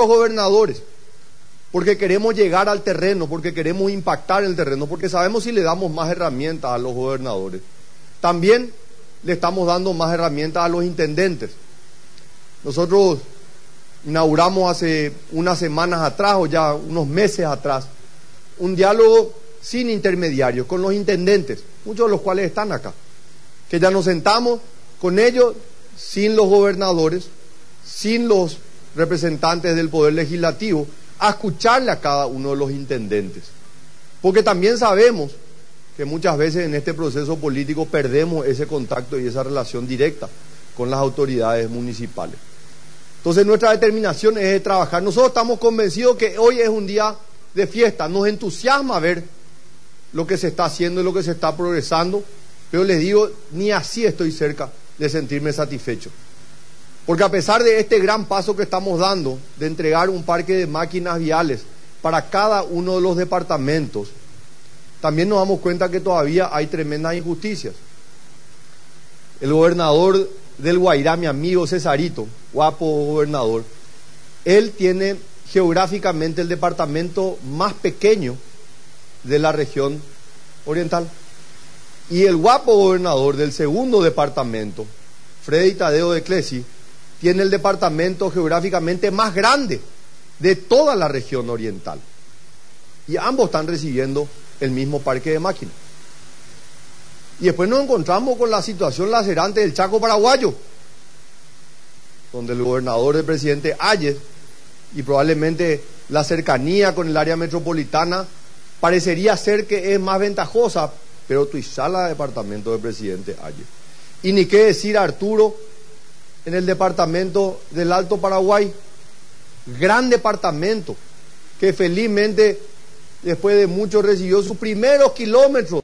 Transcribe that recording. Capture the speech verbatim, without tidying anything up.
nuestros gobernadores, porque queremos llegar al terreno, porque queremos impactar el terreno, porque sabemos si le damos más herramientas a los gobernadores, también le estamos dando más herramientas a los intendentes. Nosotros inauguramos hace unas semanas atrás, o ya unos meses atrás, un diálogo sin intermediarios, con los intendentes, muchos de los cuales están acá, que ya nos sentamos con ellos, sin los gobernadores, sin los representantes del Poder Legislativo, a escucharle a cada uno de los intendentes. Porque también sabemos que muchas veces en este proceso político perdemos ese contacto y esa relación directa con las autoridades municipales. Entonces nuestra determinación es trabajar. Nosotros estamos convencidos que hoy es un día de fiesta, nos entusiasma ver lo que se está haciendo y lo que se está progresando, pero les digo, ni así estoy cerca de sentirme satisfecho. Porque a pesar de este gran paso que estamos dando, de entregar un parque de máquinas viales para cada uno de los departamentos, también nos damos cuenta que todavía hay tremendas injusticias. El gobernador del Guairá, mi amigo Cesarito, guapo gobernador, él tiene geográficamente el departamento más pequeño de la región oriental. Y el guapo gobernador del segundo departamento, Freddy Tadeo de Clesi, tiene el departamento geográficamente más grande de toda la región oriental. Y ambos están recibiendo el mismo parque de máquinas. Y después nos encontramos con la situación lacerante del Chaco paraguayo, donde el gobernador del presidente Ayes, y probablemente la cercanía con el área metropolitana, parecería ser que es más ventajosa, pero Tuizala, departamento del presidente Ayes. Y ni qué decir Arturo, en el departamento del Alto Paraguay, gran departamento, que felizmente después de mucho recibió sus primeros kilómetros